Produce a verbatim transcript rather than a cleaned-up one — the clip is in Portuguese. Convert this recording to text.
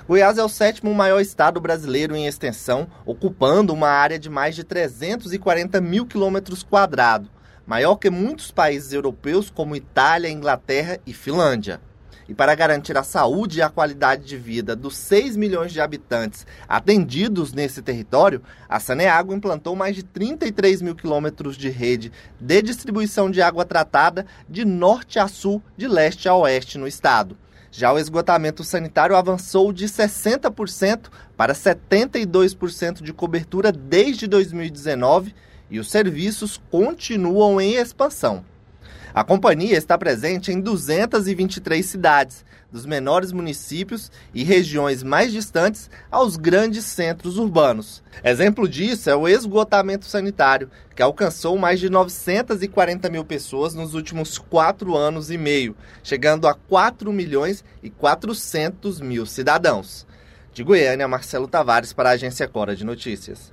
Goiás é o sétimo maior estado brasileiro em extensão, ocupando uma área de mais de trezentos e quarenta mil quilômetros quadrados, maior que muitos países europeus como Itália, Inglaterra e Finlândia. E para garantir a saúde e a qualidade de vida dos seis milhões de habitantes atendidos nesse território, a Saneago implantou mais de trinta e três mil quilômetros de rede de distribuição de água tratada de norte a sul, de leste a oeste no estado. Já o esgotamento sanitário avançou de sessenta por cento para setenta e dois por cento de cobertura desde dois mil e dezenove e os serviços continuam em expansão. A companhia está presente em duzentas e vinte e três cidades, dos menores municípios e regiões mais distantes aos grandes centros urbanos. Exemplo disso é o esgotamento sanitário, que alcançou mais de novecentas e quarenta mil pessoas nos últimos quatro anos e meio, chegando a quatro milhões e quatrocentos mil cidadãos. De Goiânia, Marcelo Tavares para a Agência Cora de Notícias.